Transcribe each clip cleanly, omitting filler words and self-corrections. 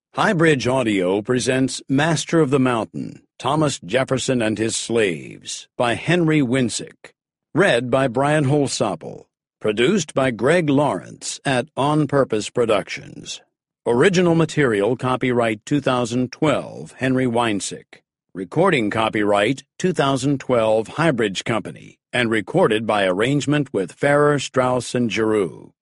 Highbridge Audio presents Master of the Mountain, Thomas Jefferson and His Slaves, by Henry Winsick. Read by Brian Holsopple. Produced by Greg Lawrence at On Purpose Productions. Original material copyright 2012, Henry Winsick. Recording copyright 2012, Highbridge Company, and recorded by arrangement with Farrar, Straus, and Giroux.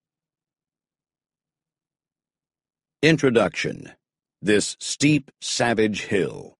Introduction. This steep, savage hill.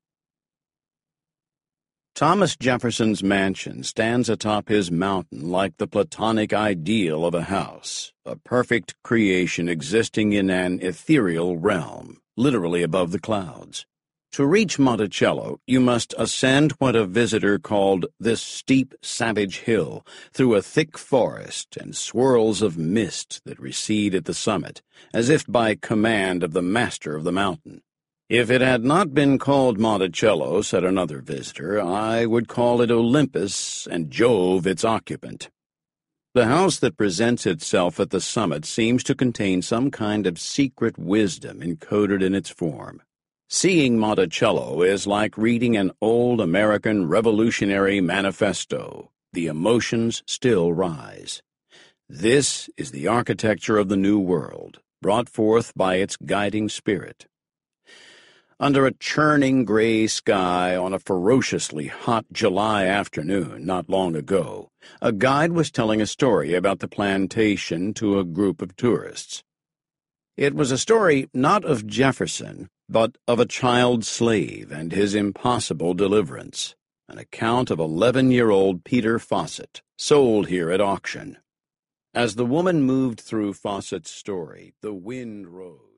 Thomas Jefferson's mansion stands atop his mountain like the Platonic ideal of a house, a perfect creation existing in an ethereal realm, literally above the clouds. To reach Monticello, you must ascend what a visitor called this steep, savage hill through a thick forest and swirls of mist that recede at the summit, as if by command of the master of the mountain. If it had not been called Monticello, said another visitor, I would call it Olympus and Jove its occupant. The house that presents itself at the summit seems to contain some kind of secret wisdom encoded in its form. Seeing Monticello is like reading an old American Revolutionary Manifesto. The emotions still rise. This is the architecture of the New World, brought forth by its guiding spirit. Under a churning gray sky on a ferociously hot July afternoon not long ago, a guide was telling a story about the plantation to a group of tourists. It was a story not of Jefferson, but of a child slave and his impossible deliverance, an account of 11-year-old Peter Fawcett, sold here at auction. As the woman moved through Fawcett's story, the wind rose.